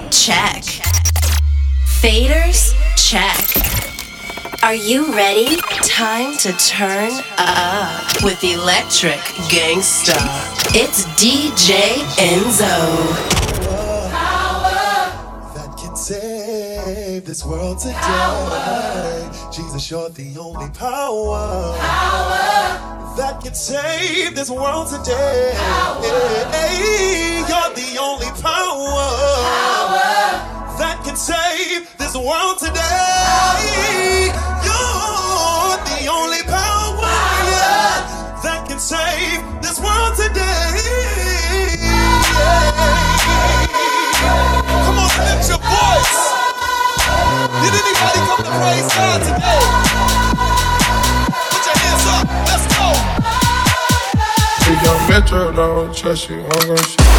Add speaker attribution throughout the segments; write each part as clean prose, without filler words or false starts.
Speaker 1: Check. Faders? Check. Are you ready? Time to turn up with Electric Gangsta. It's DJ Enzo.
Speaker 2: Power that can save this world today. Power. Jesus, you're the only power. Power that can save this world today. Power. You're the only power. Power that can save this world today. You're the only power, yeah, that can save this world today. Come on, lift your voice. Did anybody come to praise God today? Put your hands up, let's go.
Speaker 3: If your metro don't trust you, I'm gonna shoot.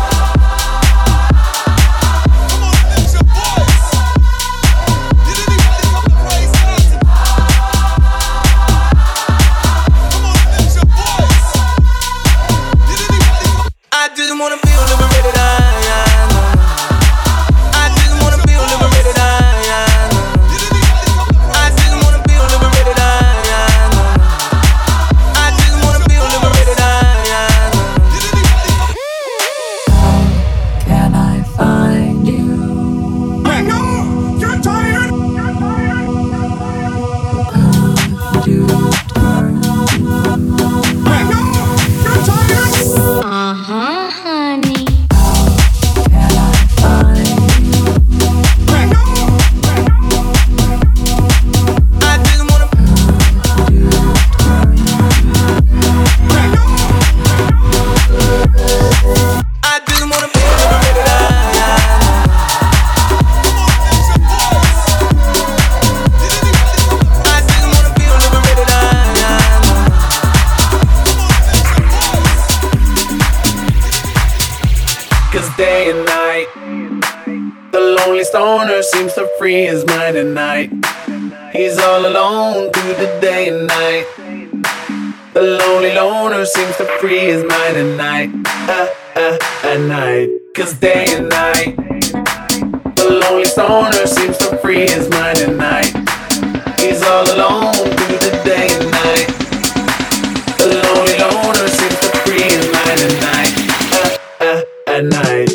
Speaker 4: Seems to free his mind at night. He's all alone through the day and night. The lonely loner seems to free his mind at night. At night. 'Cause day and night, the lonely stoner seems to free his mind at night. He's all alone through the day and night. The lonely loner seems to free his mind at night. At night.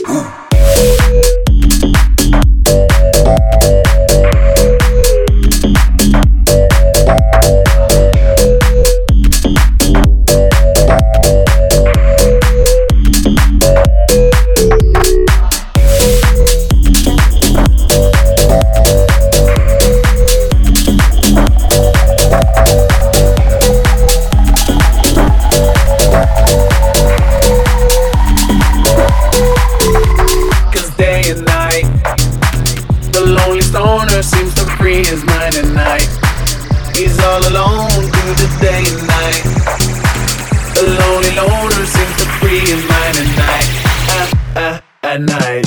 Speaker 4: At night.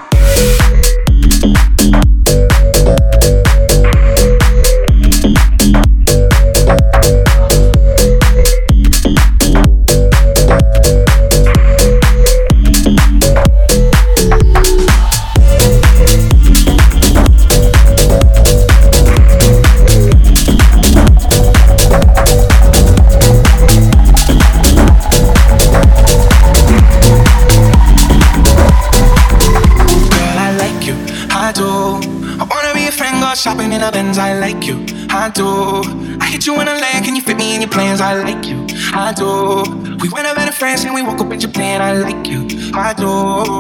Speaker 5: Shopping in a Benz, I like you, I do. I hit you in a land, can you fit me in your plans? I like you, I do. We went over to France and we woke up in Japan, I like you, I do.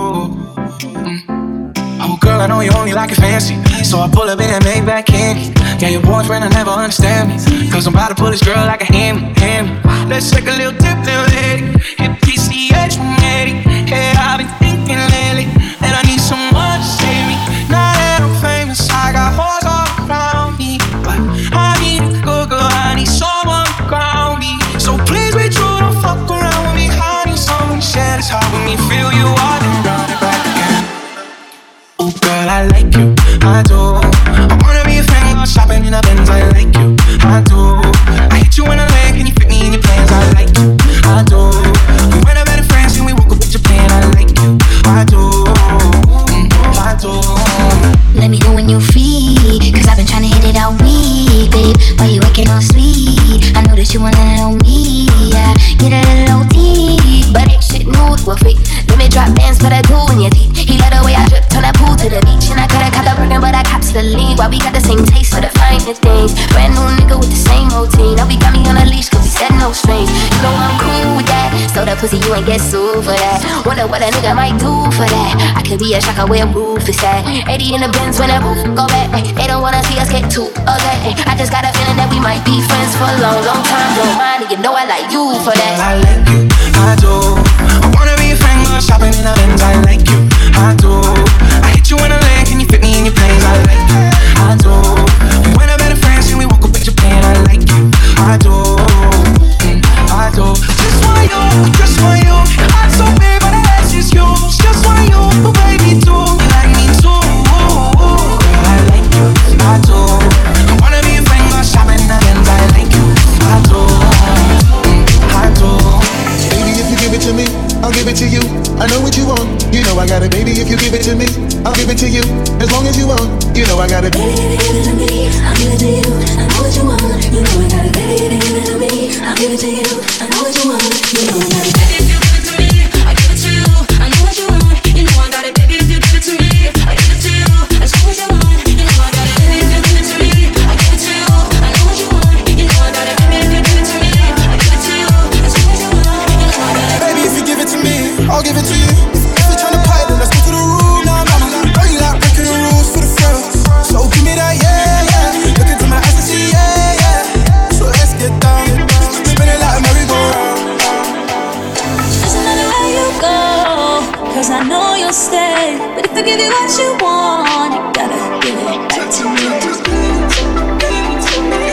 Speaker 5: Oh girl, I know you only like it fancy, so I pull up in that Maybach candy. Yeah, your boyfriend will never understand me, 'cause I'm about to pull this girl like a hammy. Let's take a little dip, little lady. Hit PCH 180. Hey, I've been thinking lately that I need someone to save me. Now that I'm famous, I got hoes all around me, but I need a good girl, I need someone to ground me. So please be true, don't fuck around with me. I need someone to share this heart with me. Feel you all and run it back again. Oh girl, I like you, I do. I wanna be a friend, go shopping in a Benz, I like you, I do. I hit you in a leg, can you fit me in your plans? I like you, I do.
Speaker 6: so that pussy, you ain't get sued for that. Wonder what a nigga might do for that. I could be a shocker where roof is at. 80 in the Benz when that roof go back. They don't wanna see us get too ugly. I just got a feeling that we might be friends for a long, long time. Don't mind it, you know I like you for that.
Speaker 5: I like you, I do. I wanna be a friend, go shopping in the Benz. I like you, I do. I hit you in a lane, can you fit me in your plans? I like you, I do. We went up better friends, and we woke up with Japan. I like you, I do, I do. Just want you, just want you. Your heart's so big, but the ass is yours. Just want you, oh baby too. You like me too. I like you, I do. I wanna be a friend, go shopping in the Benz. I like you, I do, I do.
Speaker 2: Baby, if you give it to me, I'll give it to you. I know what you want, you know I got it. Baby, if you give it to me, I'll give it to you. As long as you want, you know I got it.
Speaker 6: Baby, if you give it to me, I'll give it to you. I know what you want, you know I got it. Baby, if you give it to me, I'll give it to you. I know what you want, you know I got it. Baby, if you give it to me, I'll give it to you. I know what you want, you know I got it. Baby, if you give it to me, I'll give it to you. As long as you want, you know I got it. Baby, if you give it to me, I'll give it to you. I know what you want, you know I got it. Baby, if you give it to me, I'll give it to you. As long as you want, you know I got it.
Speaker 5: Baby, if you give it to me, I'll give it to you. If you're tryna pipe, then let's go to the room. Nah, mama, girl, you like breaking the rules for the friends. So give me that, yeah, yeah. Look into my eyes and see, yeah, yeah. So let's get down, spin it like a merry-go-round.
Speaker 6: Doesn't matter where you go, 'cause I know you'll stay. But if I give you what you want, you gotta give it back to me. Give it to me.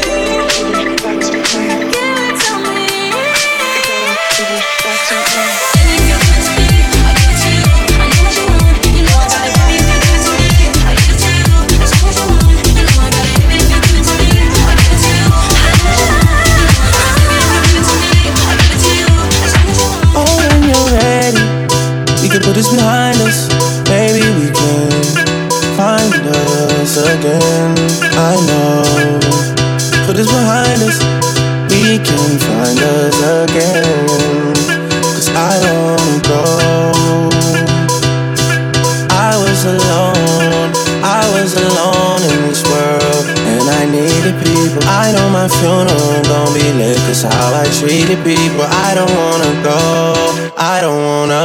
Speaker 6: Give it to me. Give it back to me. Baby, if you give it to me, I'll give it to you. I know what you want, you know I got it. Baby, if you give it to me, I'll give it to you. As long as you want, you know I got it. Baby, if you give it to me, I'll give it to you. I know what you want, baby, if you give it to me, I'll give it to you. As long as you want.
Speaker 5: Oh, when you're ready, we can put this behind us. Maybe we can find us again. I know. Put this behind us, we can find us again. 'Cause I don't wanna go. I was alone in this world, and I needed people. I know my funeral gon' be lit, 'cause how I treated people. I don't wanna go, I don't wanna.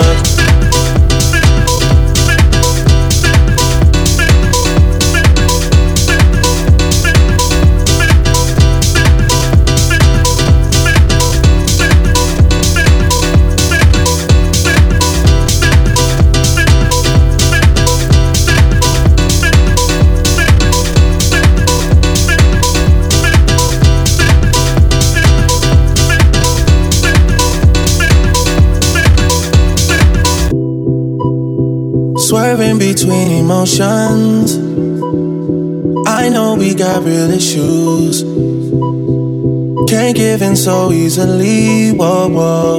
Speaker 5: Swerving between emotions, I know we got real issues. Can't give in so easily, whoa, whoa.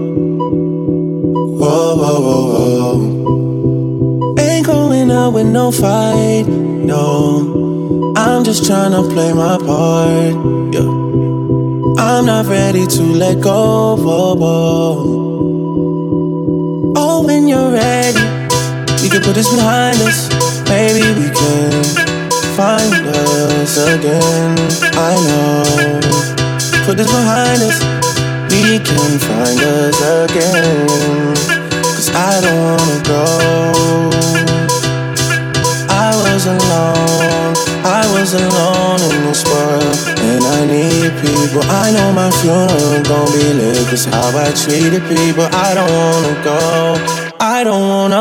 Speaker 5: Whoa, whoa, whoa, whoa. Ain't going out with no fight, no. I'm just tryna play my part, yeah. I'm not ready to let go, whoa, whoa. Oh, when you're ready, we can put this behind us. Maybe we can find us again. I know. Put this behind us, we can find us again. 'Cause I don't wanna go. I was alone in this world, and I need people. I know my funeral gon' be lit, 'cause how I treated people. I don't wanna go, I don't wanna.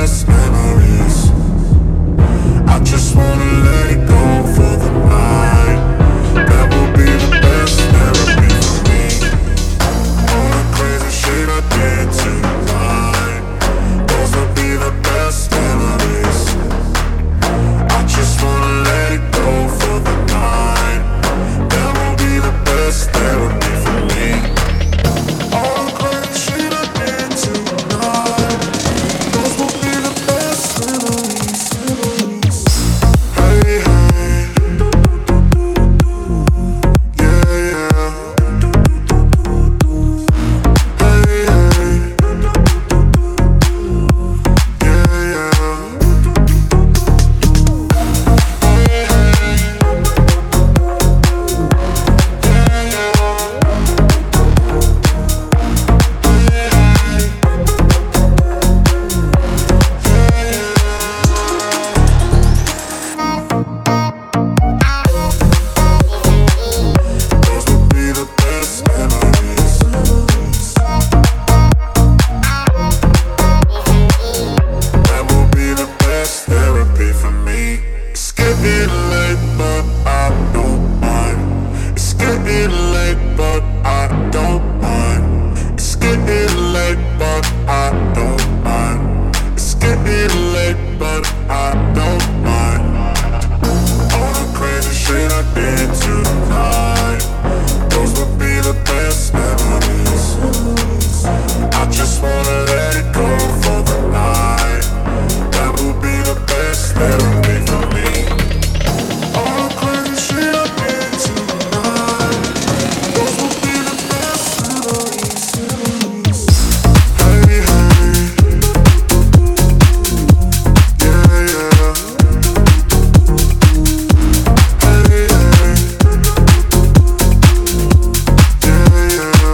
Speaker 3: best memories. I just wanna let it go for the night. That will be the best therapy for me. All the crazy shit I did tonight, those will be the best memories. I just wanna let it go for the night. That will be the best therapy for me. All the crazy shit I did tonight, those will be the best memories. Hey, hey. Yeah, yeah. Hey, hey. Yeah, yeah. Those will be the best memories. That will be the best therapy for me. It's getting late, but I don't mind. It's getting late, but I don't mind. It's getting late, but I don't mind. It's getting late, but I don't mind. All the crazy shit I did tonight, those would be the best memories. I just wanna let it go for the night. That will be the best therapy for me. All the crazy shit I did tonight, those will be the best memories. Hey, hey. Yeah, yeah. Hey, hey. Yeah, yeah.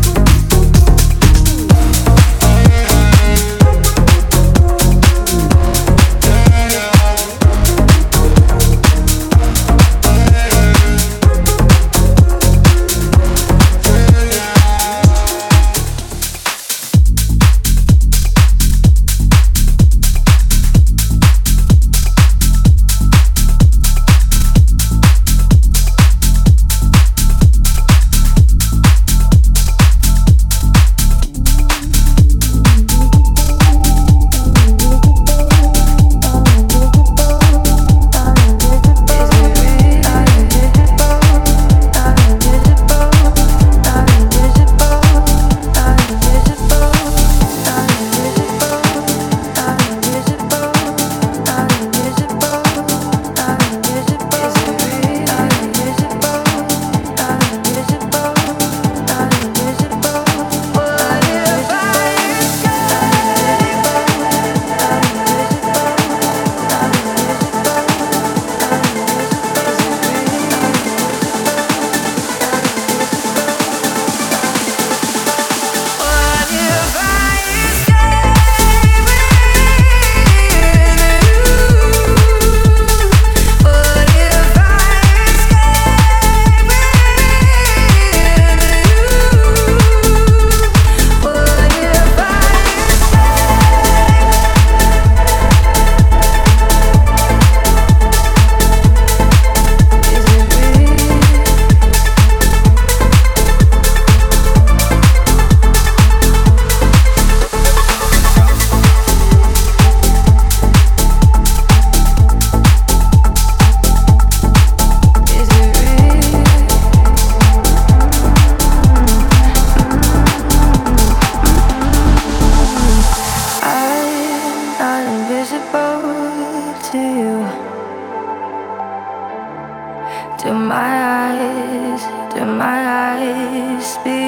Speaker 6: Do my eyes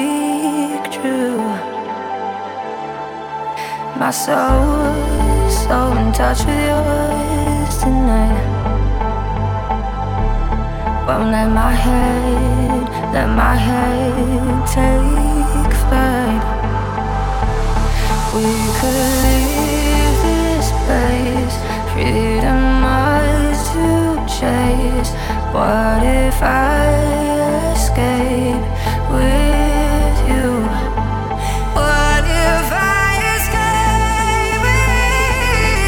Speaker 6: speak true? My soul's so in touch with yours tonight. Won't let my head take flight. We could leave this place, freedom ours to chase. What if I escape with you? What if I escape with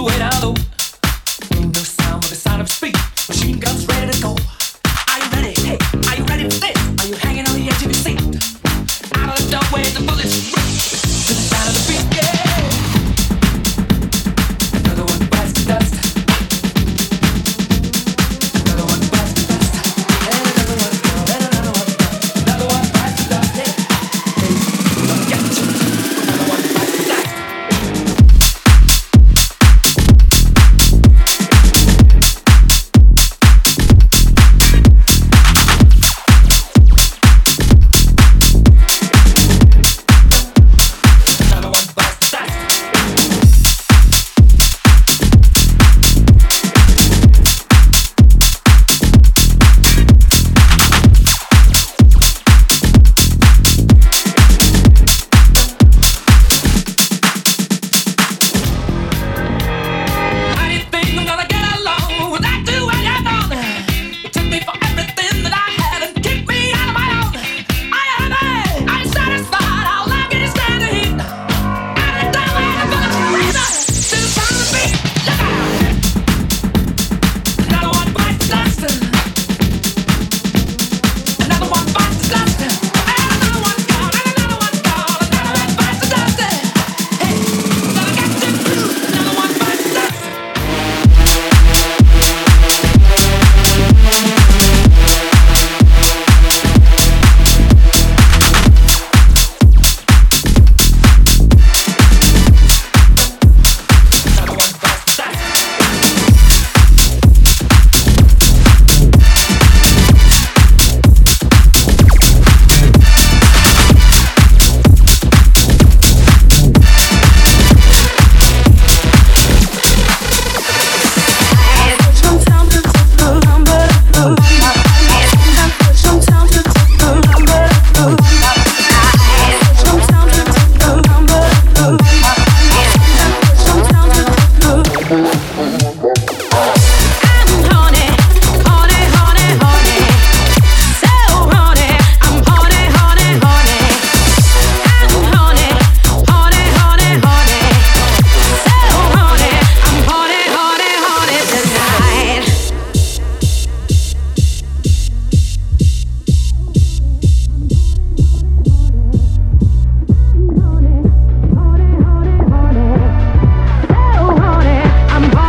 Speaker 7: I'm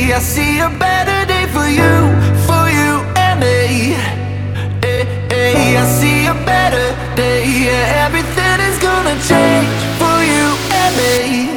Speaker 5: day. I see a better day for you and me. I see a better day. Yeah, everything is gonna change for you and me.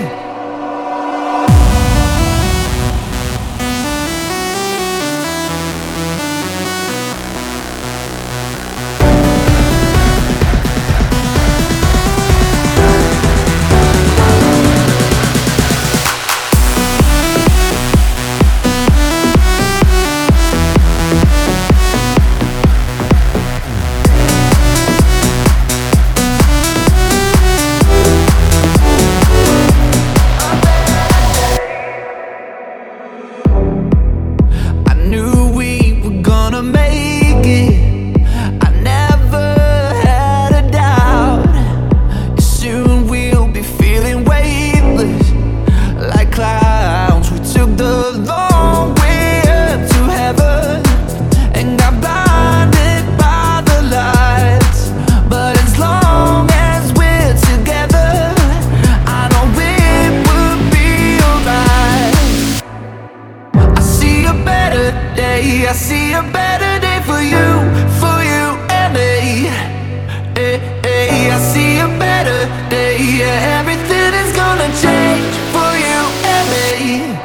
Speaker 5: I see a better day for you and me. I see a better day. Yeah, everything is gonna change for you and me.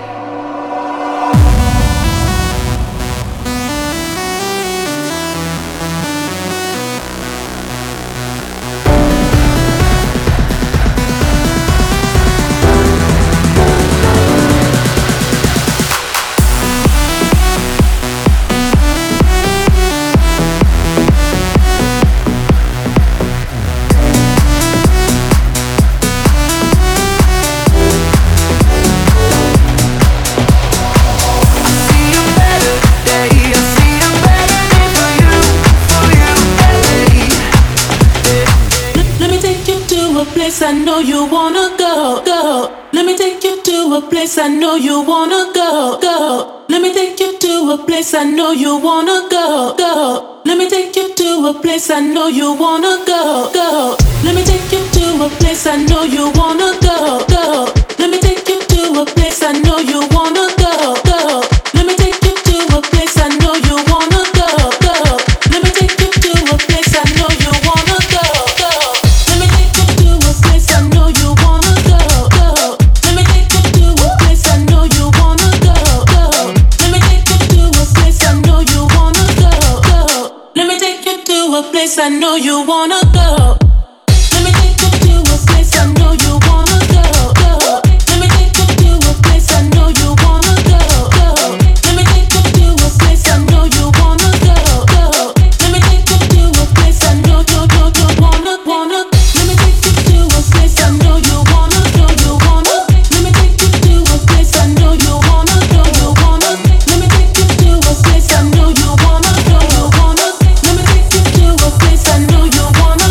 Speaker 6: I know you wanna go. Let me take you to a place I know you wanna go. Let me take you to a place I know you wanna go. Let me take you to a place I know you wanna go. Let me take you to a place I know you wanna go. Let me take you to a place I know you wanna go. Let me take you to a place I know you wanna go. Let me take you to a place I know you wanna go. Let me take you to a place I know you wanna go. Let me take you to a place I know you wanna go. Let me take you to a place I know you wanna go. Let me take you to a place I know you wanna go. Let me take you to a place I know you wanna go. Let me take you to a place I know you wanna go. Let me take you to a place I know you wanna go. Let me take you to a place I know you wanna. Let me take you to a place I know you wanna. Let me take you to a place I know you wanna. Let me take you to a place I know you wanna. Let me take you to a place I know you wanna.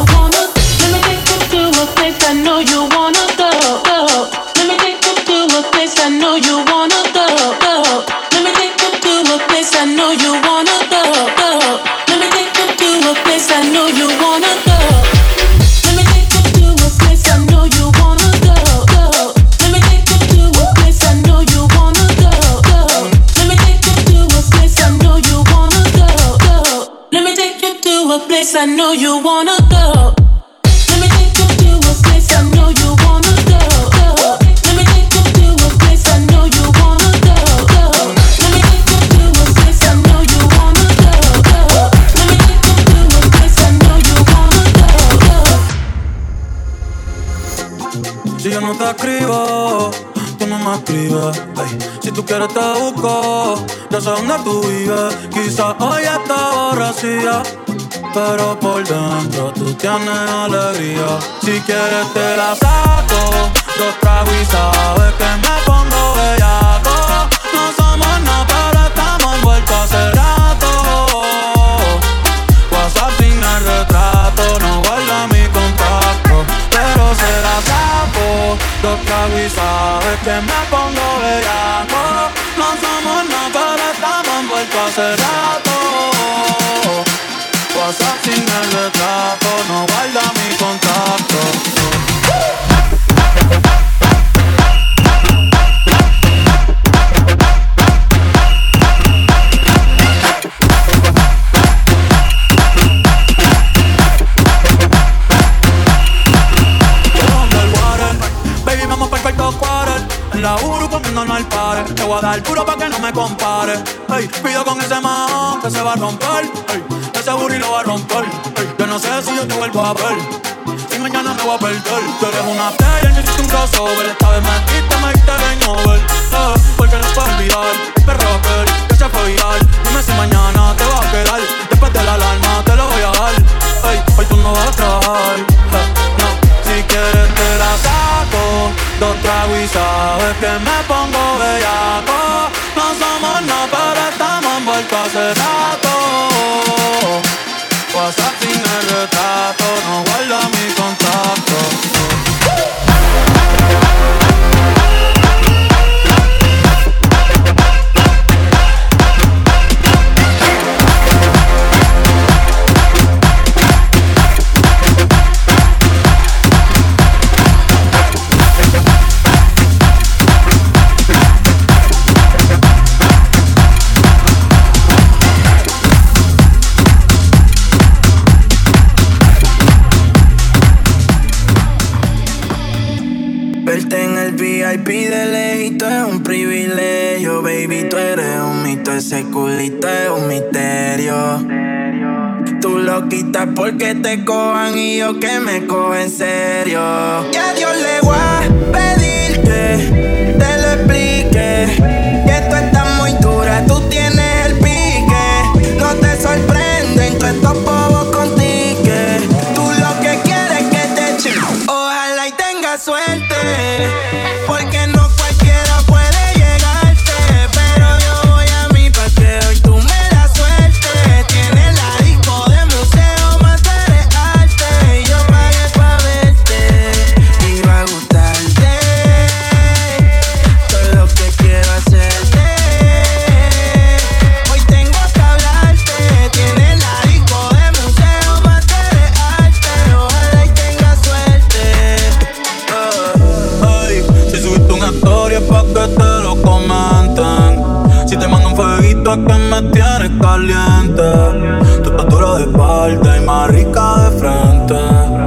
Speaker 6: Let me take you to a place I know you wanna go. Let me take you to a place I know you wanna go. Let me take you to a place I know you wanna go. Let me take you to a place I know you wanna go. Let me take you to a place I know you wanna go. Let me take you to a place I know you wanna go. Let me take you to a place I know you wanna go. Let me take you to a place I know you wanna go. Let me take you to a place I know you wanna go. Let me take you to a place I know you wanna go. Let me take you to a place I know you wanna go. Let me take you to a place I know you wanna go.
Speaker 7: Si yo no te escribo, tú no me escribes. Ey, si tú quieres te busco, ya sé dónde tú vives. Quizás hoy está aborrecida, pero por dentro tú tienes alegría. Si quieres te la saco, dos tragos y sabes que me pongo bellaco. No somos nada, pero estamos envueltos hace rato. WhatsApp sin el retrato, no guarda mi contacto, pero se la saco. Dos tragos y sabes que me pongo bellaco. No somos nada, pero estamos envueltos hace rato. WhatsApp sin el retrato, no guarda mi contacto. En la Uru comiendo no hay pares. Te voy a dar duro pa' que no me compare. Ey, pido con ese man que se va a romper. Ey, ese burri lo va a romper. Ey, yo no sé si yo te vuelvo a ver. Si mañana me voy a perder. Tú eres una player, yo hiciste un crossover. Esta vez me diste game over. Porque no puedo olvidar el perro aquel que se fue viral. Dime si mañana te vas a quedar. Después de la alarma te lo voy a dar. Ey, hoy tú no vas a trabajar. No, si quieres te la saco. Dos tragos y sabes que me pongo bellaco. No somos nada, pero estamos envueltos hace rato. WhatsApp sin el retrato, no guarda mi contacto.
Speaker 5: VIP de lejito es un privilegio, baby, tú eres un mito, ese culito es un misterio. Tú lo quitas porque te cojan y yo que me cojo en serio. Y a Dios le voy a pedir que te lo explique, que tú estás muy dura, tú tienes el pique. No te sorprenden todos estos bobos con tique. Tú lo que quieres es que te echen. Ojalá y tengas suerte. Porque no cualquiera puede llegarte. Pero yo voy a mi paseo y tú me das suerte. Tienes la disco de museo, más eres arte. Y yo pagué pa' verte. Iba a gustarte. Todo lo que quiero hacerte. Hoy tengo que hablarte. Tienes la disco de museo, más eres arte. Ojalá y tengas suerte. Si subiste una historia pa' que te lo comenten. Si te mando un fueguito es que me tienes caliente. Tu estatura de espalda y más rica de frente.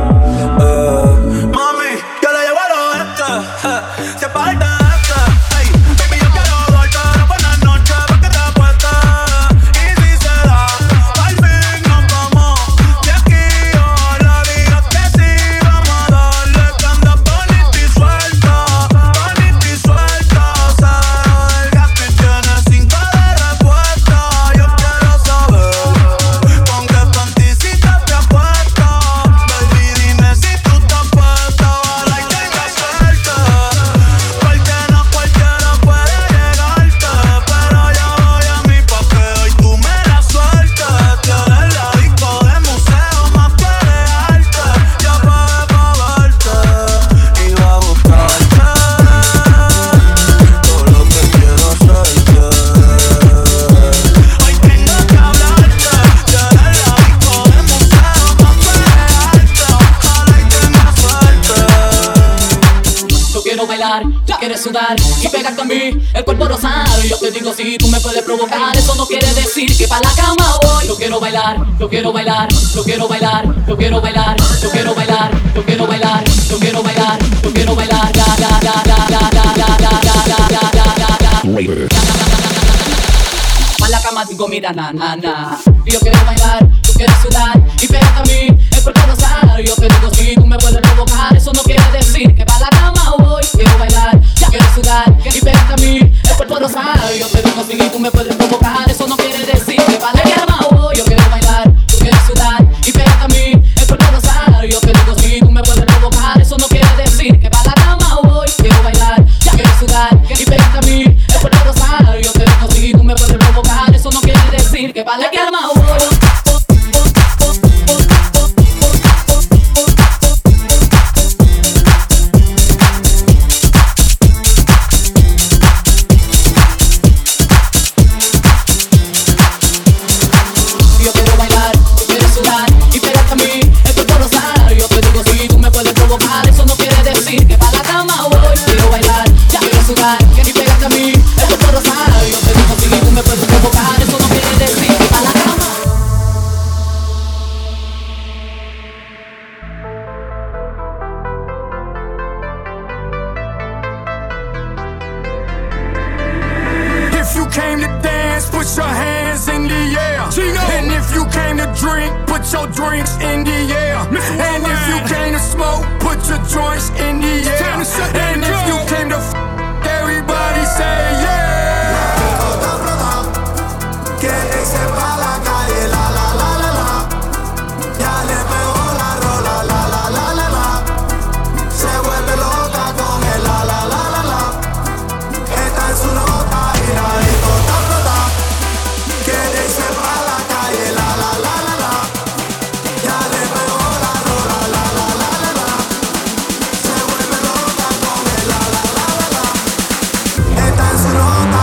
Speaker 5: Mami, yo le llevo al oeste. Se parte este. Hey, baby, yo quiero darte una buena noche pa' que te apuestes. Y si se da, al fin nos vamos de aquí. Ojalá digas que sí, vamos a darle. Que andas bonita y suelta. Bonita y suelta. Sabes del gasto y tienes 5 de respuesta. Yo quiero saber con qué fantasita te apuestas. Baby, dime si tú estás puesta. Ojalá y tengas suerte. Porque no cualquiera puede llegarte. Pero yo voy a mi papel y tú me das suerte. Tienes la disco de museo, más que de arte. Yo pagué pa' verte. Iba a buscarte. Todo lo que quiero hacerte. Hoy tengo que hablarte. Tienes la disco de museo, más que de arte. Ojalá y tengas suerte.
Speaker 8: Yo quiero bailar, tú quieres sudar y pegarte a mí, el cuerpo rosado. Yo te digo si tú me puedes provocar, eso no quiere decir que pa' la cama voy. Yo quiero bailar, yo quiero bailar, yo quiero bailar, yo quiero bailar, yo quiero bailar, yo quiero bailar, yo quiero bailar, yo quiero bailar, pa' la cama digo mira na na na. Y yo quiero bailar, tú quieres sudar y pegarte a mí, el cuerpo rosado. Yo te digo si tú me puedes provocar, eso no quiere decir que pa' la cama voy. Quiero bailar, quiero sudar y pegarte a mí, el cuerpo rosado. Yo te digo si tú me puedes provocar, eso no quiere decir que pa' la cama voy. Yo quiero bailar, tú quieres sudar y pegarte a mí, el cuerpo rosado. Yo te digo si tú me puedes provocar, eso no quiere decir que pa' la cama voy. Quiero bailar, quiero sudar y pegarte a mí, el cuerpo rosado. Yo te digo si tú me puedes provocar, eso no quiere decir que pa' la cama voy.
Speaker 9: came to dance, put your hands in the air. And if you came to drink, put your drinks in the air. And if you came to smoke, put your joints in the air. And if you came to everybody say yeah.
Speaker 2: Quiere irse pa' la calle, la la la la la. Ya le pegó la rola, la la la la la. Se vuelve loca con el la la la la la. Está en su nota y la disco está rota. Quiere irse pa' la calle, la la la la la. Ya le pegó la rola, la la la la la. Se vuelve loca con el la la la la la. Está en su nota.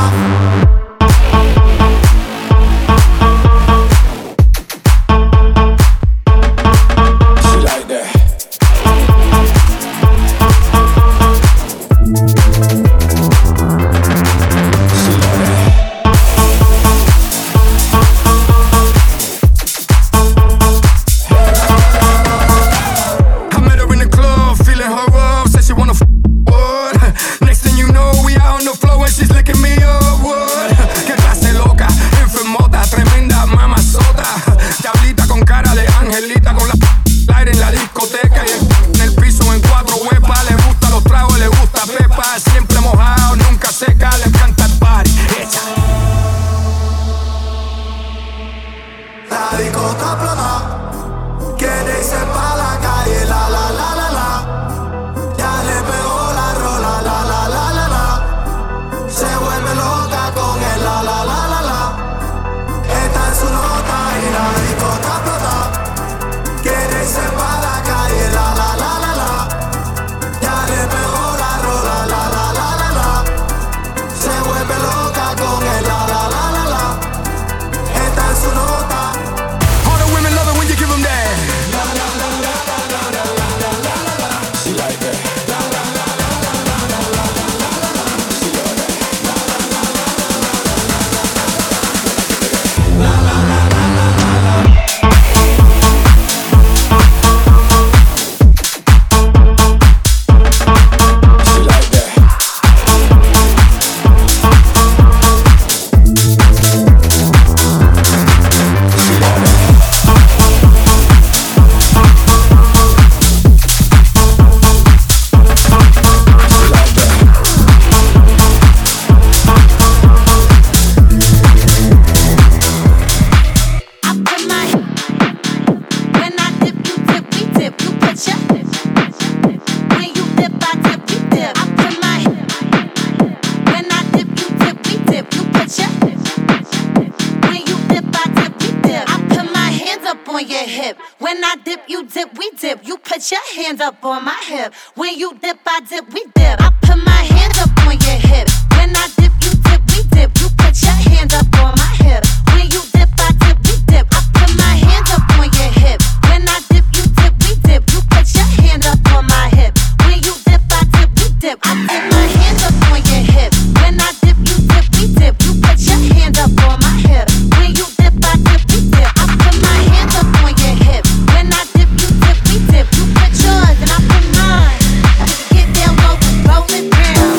Speaker 6: Hands up on my hip. When you dip, I dip, we dip. I put my hands up on your hip. When I dip, you dip, we dip. You put your hands up on my hip. When you dip, I dip, we dip. I put my hands up on your hip. When I dip, you dip, we dip. You put your hands up on my hip. When you dip, I dip, we dip. I put my hands up on your hip. When I dip, you dip, we dip. You put your hands up on my hip. When you dip, I dip, we dip. I put my hands up on your hip. When I dip, you dip, we dip. You put yours and I put mine. Get down low, roll it down.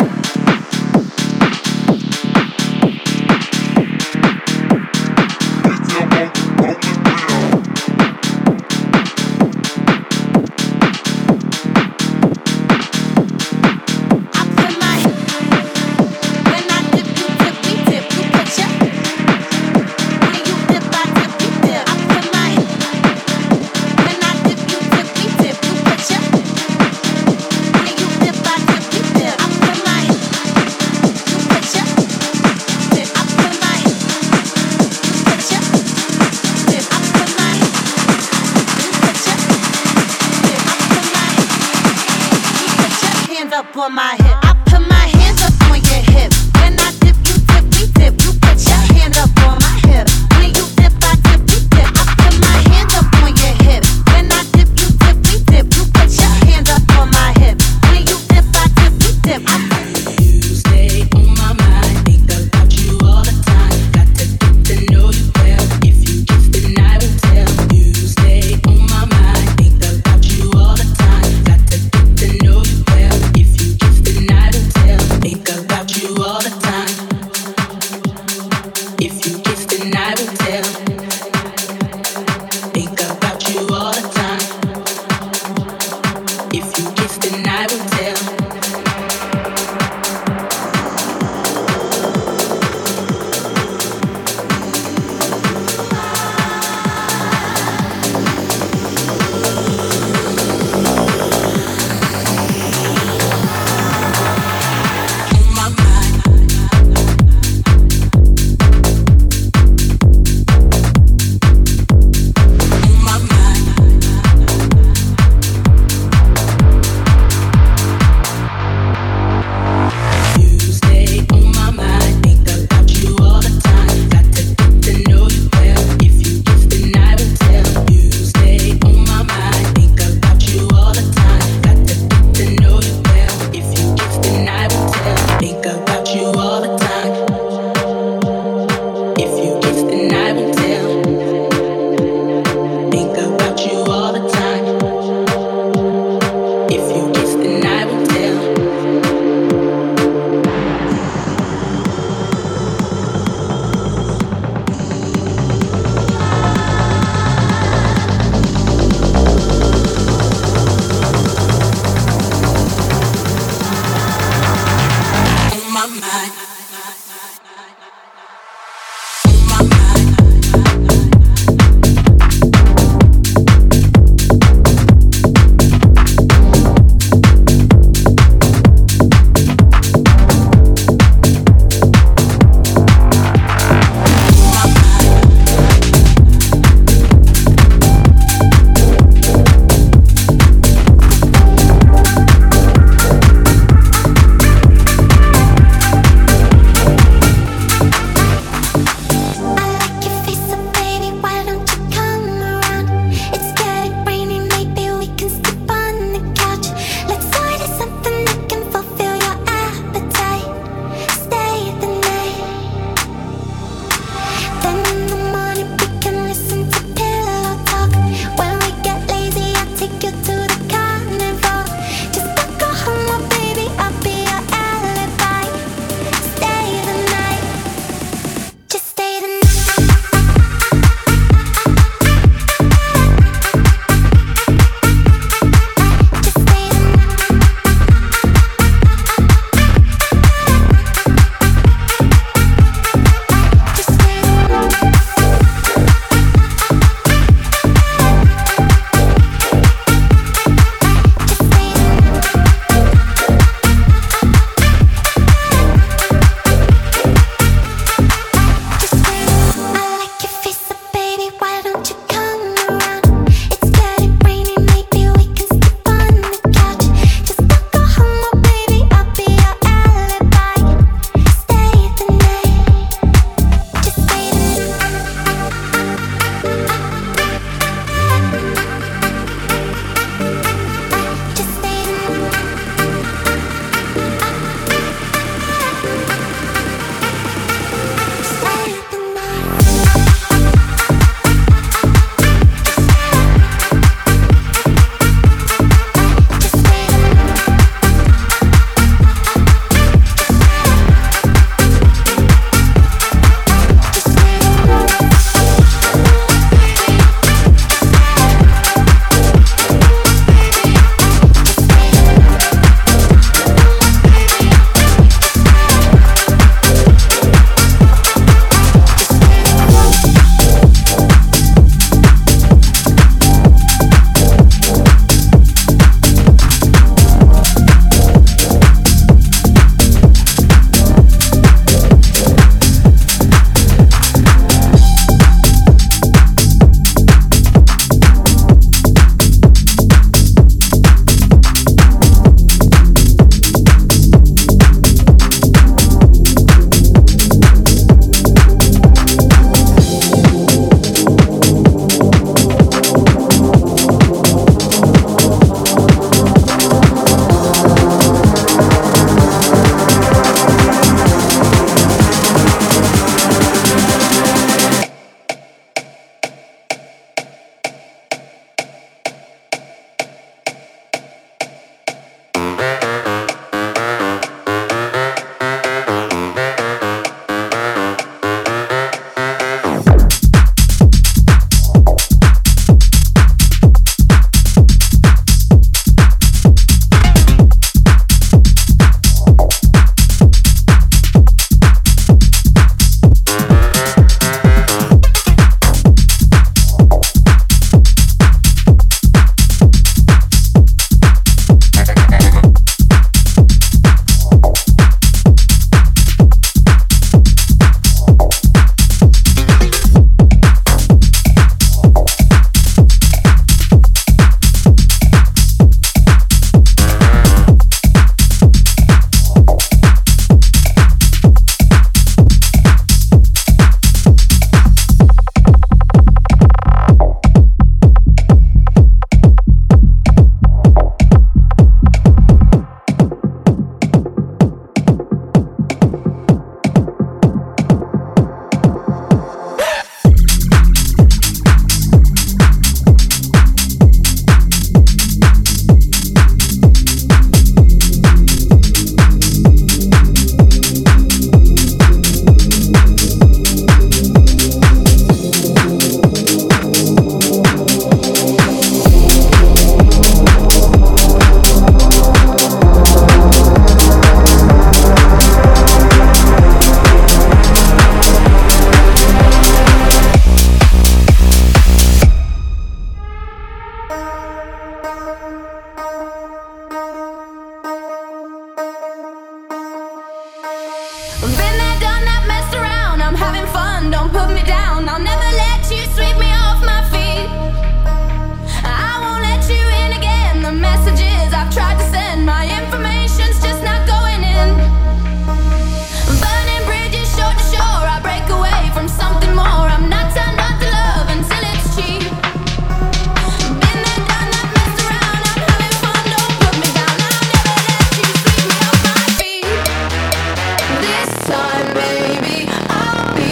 Speaker 6: having fun, don't put me down. I'll never let you sweep me off my feet. I won't let you in again. The messages I've tried to send, my information's just not going in. Burning bridges shore to shore, I break away from something more. I'm not turned on to love until it's cheap. Been there, done that, messed around. I'm having fun, don't put me down. I'll never let you sweep me off my feet. This time, baby, I'll be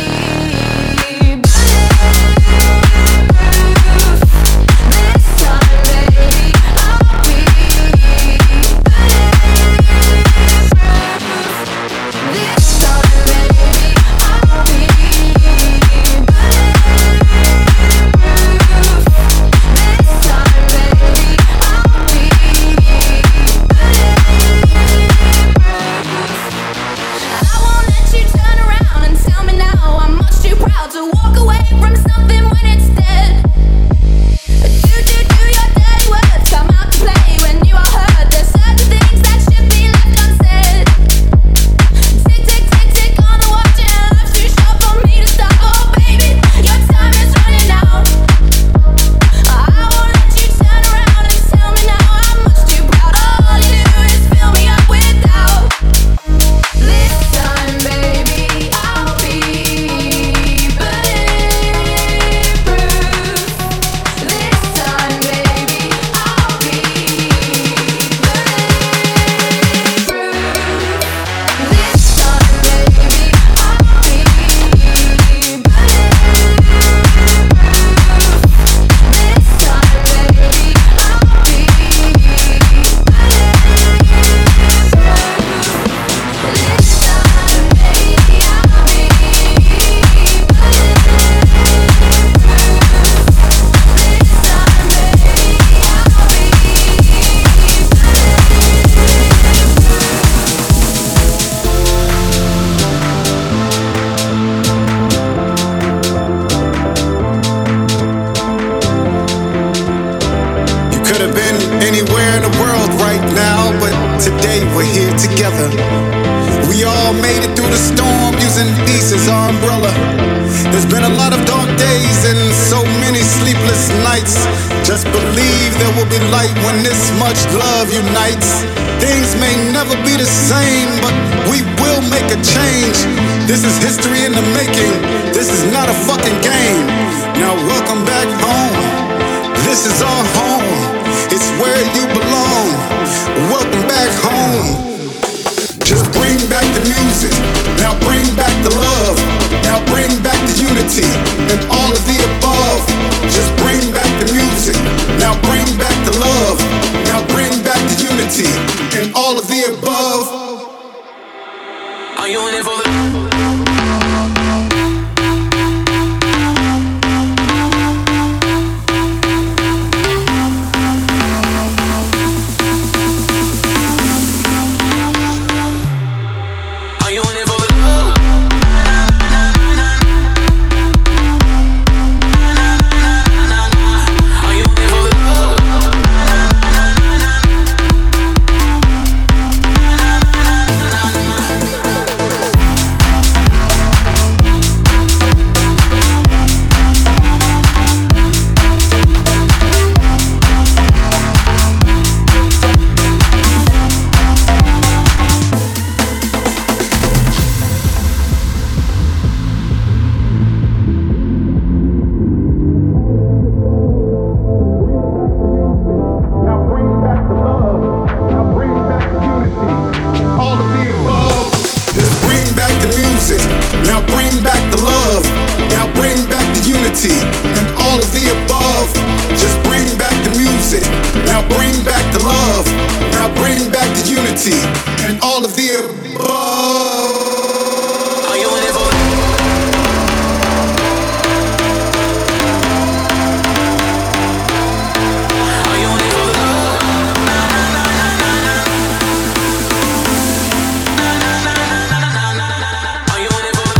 Speaker 6: bulletproof. This time, baby, I'll be bulletproof. This time, baby, I'll be bulletproof. This time, baby, I'll be bulletproof. I won't let you turn around and tell me now I'm much too proud to walk away from something when it's dead. Do your dirty words come out to play when you are hurt? There's certain things that should be left unsaid. Tick, tick, tick, tick on the watch and life's too short for me to stop. Oh baby, your time is running out. I won't let you turn around and tell me now I'm much too proud. All you do is fill me up with doubt. This time, baby, I'll be bulletproof. This time, baby, I'll be bulletproof. This time, baby, I'll be bulletproof. This time, baby, I'll be
Speaker 10: You could have been anywhere in the world right now, but today we're here together. We all made it through the storm using peace as our umbrella. There's been a lot of dark days and so many sleepless nights. Just believe there will be light when this much love unites. Things may never be the same, but we will make a change. This is history in the making. This is not a fucking game. Now welcome back home. This is our home. It's where you belong. Welcome back home. Just bring back the music. Now bring back the love. Now bring back the unity and all of the above. Just bring back the music. Now bring back the love. Now bring back the unity and all of the above.
Speaker 5: Are you in it for the? Are you in it for the love? Are you in it for the love?
Speaker 10: Now bring back the love. Now bring back the unity. All of the above. Just bring back the music. Now bring back the love. Now bring back the unity and all of the above. Just bring back the music. Now bring back the love. Now bring back the unity and all of the above.
Speaker 5: Are you in it for the? Are you in it for the love? Are you in it for the?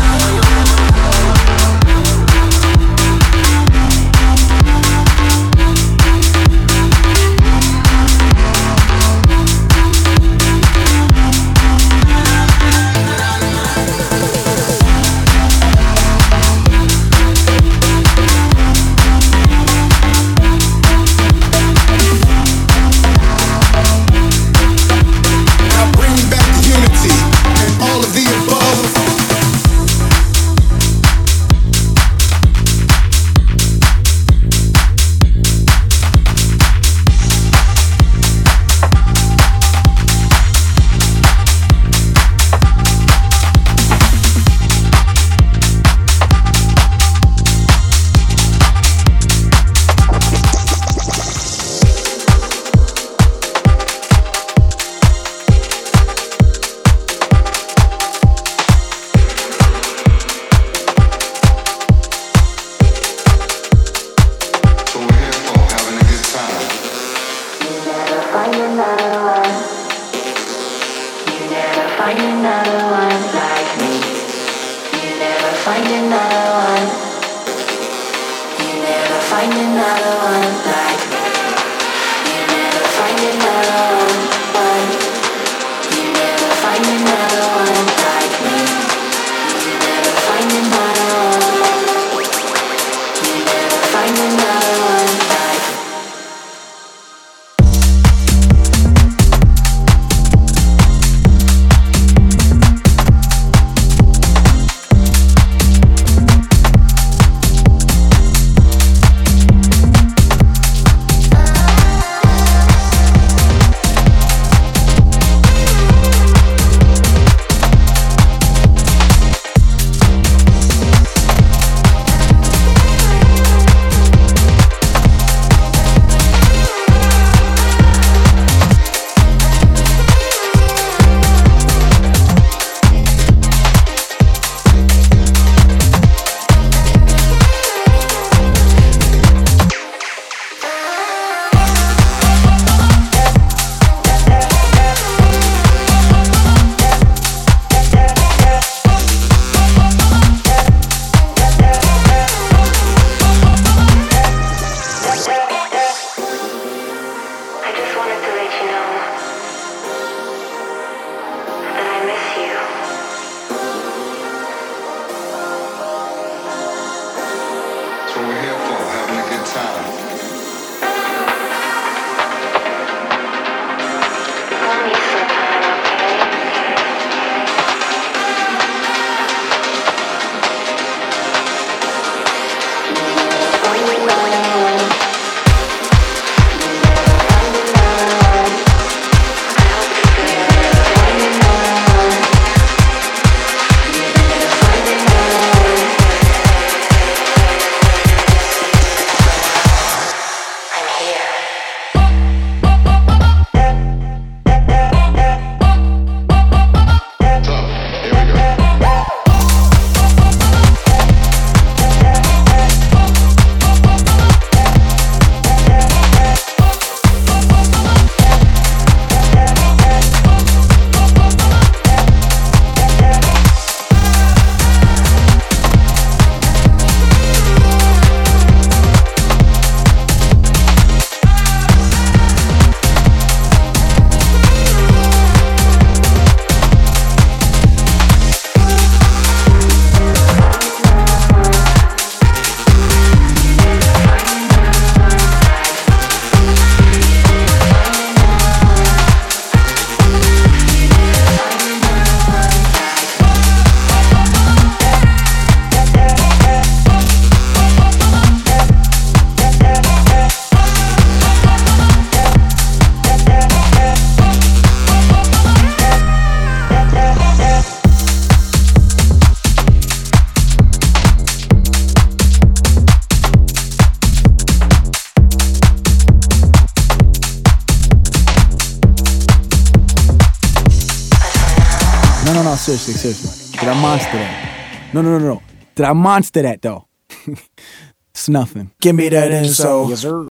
Speaker 11: seriously. Did I monster that? No. Did I monster that though? It's nothing.
Speaker 12: Give me that info.
Speaker 13: Yes, sir.